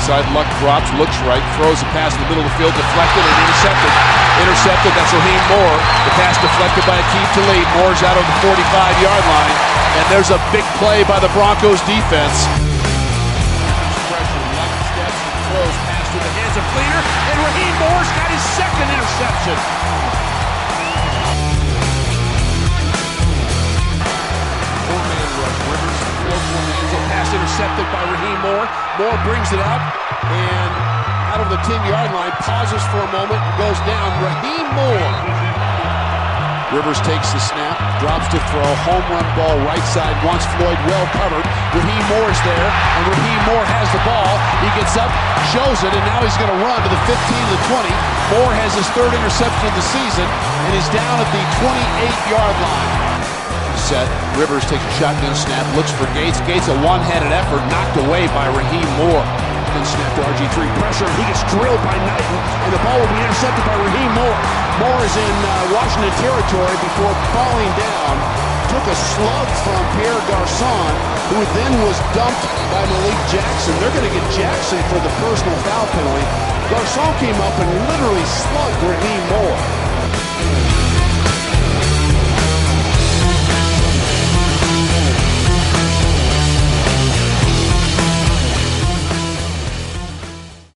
side. Luck drops, looks right, throws a pass in the middle of the field, deflected and intercepted. Intercepted, that's Raheem Moore. The pass deflected by Aqib Talib. Moore's out on the 45-yard line, and there's a big play by the Broncos defense. Pressure, Luck steps and throws, pass to the hands of Fleener, and Raheem Moore's got his second interception. Four-man rush, Rivers, pass intercepted by Raheem Moore. Moore brings it up, and out of the 10-yard line, pauses for a moment, goes down. Raheem Moore. Rivers takes the snap, drops to throw, home run ball right side, wants Floyd well covered. Raheem Moore's there, and Raheem Moore has the ball. He gets up, shows it, and now he's going to run to the 15, the 20. Moore has his third interception of the season, and is down at the 28-yard line. Set, Rivers takes a shotgun snap, looks for Gates. Gates, a one-handed effort, knocked away by Raheem Moore. Then snap to RG3, pressure, he gets drilled by Knighton, and the ball will be intercepted by Raheem Moore. Moore is in Washington territory before falling down. Took a slug from Pierre Garçon, who then was dumped by Malik Jackson. They're going to get Jackson for the personal foul penalty. Garçon came up and literally slugged Raheem Moore.